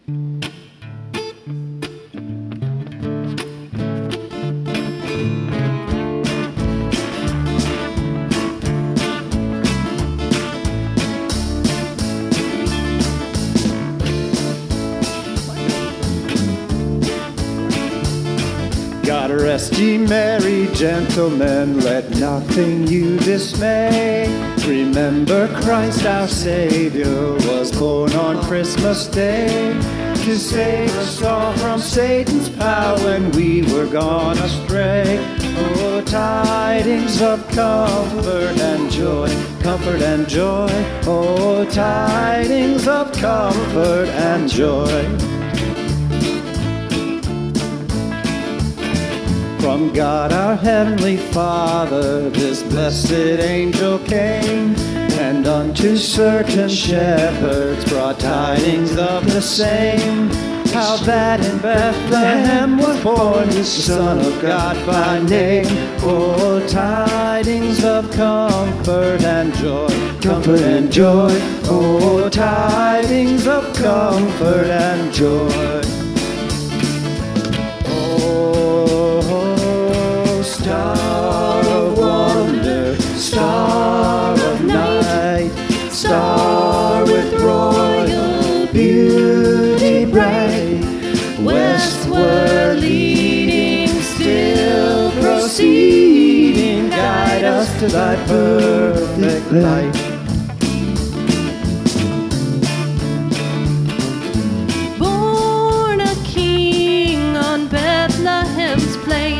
God rest ye merry gentlemen, let nothing you dismay. Remember Christ our Savior was born on Christmas Day to save us all from Satan's power when we were gone astray. Oh, tidings of comfort and joy, comfort and joy. Oh, tidings of comfort and joy. From God our Heavenly Father, this blessed angel came, and unto certain shepherds brought tidings of the same, how that in Bethlehem was born the Son of God by name. Oh, tidings of comfort and joy, comfort and joy. Oh, tidings of comfort and joy. Star of wonder, star of night, star with royal beauty bright, westward leading, still proceeding, guide us to thy perfect light. Born a king on Bethlehem's plain,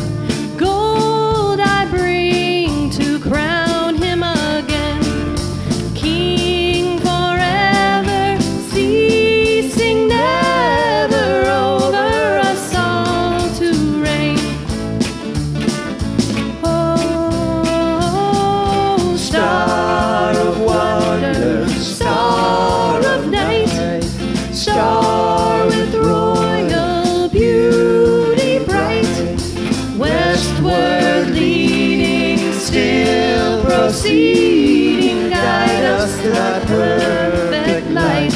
crown him again, King forever, ceasing never over us all to reign. Oh, star of wonder, star of night, star with royal beauty bright, westward leading, still proceeding, guide us to that perfect light.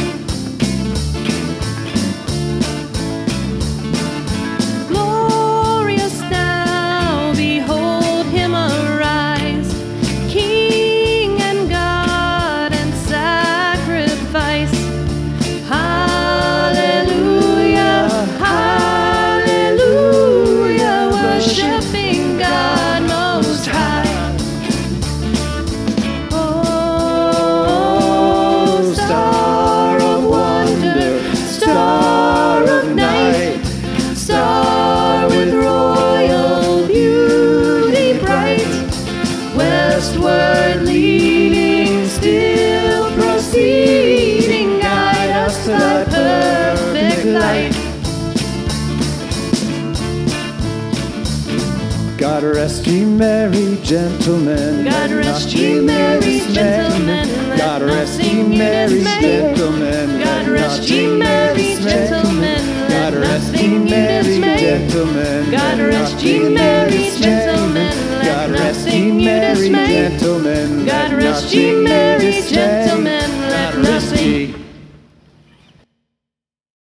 Glorious now, behold him arise, King and God and sacrifice. Hallelujah, hallelujah, worshiping God most high. Westward leading, still proceeding, guide us to thy perfect light. God rest ye merry gentlemen, God rest ye merry gentlemen, God rest ye merry gentlemen, God rest ye merry gentlemen, God rest ye merry gentlemen, God rest ye merry gentlemen, God rest ye merry gentlemen, God rest ye merry gentlemen.